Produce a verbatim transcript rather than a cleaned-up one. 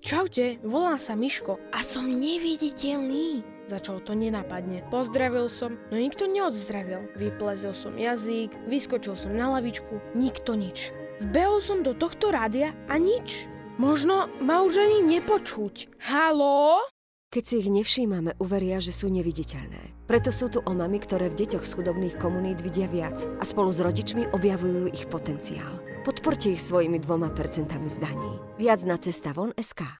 Čaute, volám sa Miško a som neviditeľný. Začal to nenápadne. Pozdravil som, no nikto neodzdravil. Vyplezil som jazyk, vyskočil som na lavičku, nikto nič. Vbehol som do tohto rádia a nič. Možno ma už ani nepočuť. Haló? Keď si ich nevšímame, uveria, že sú neviditeľné. Preto sú tu omamy, ktoré v deťoch z chudobných komunít vidia viac a spolu s rodičmi objavujú ich potenciál. Podporte ich svojimi dvoma percentami z daní. Viac na cesta von bodka es ká.